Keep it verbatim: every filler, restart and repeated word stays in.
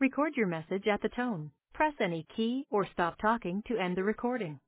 Record your message at the tone. Press any key or stop talking to end the recording.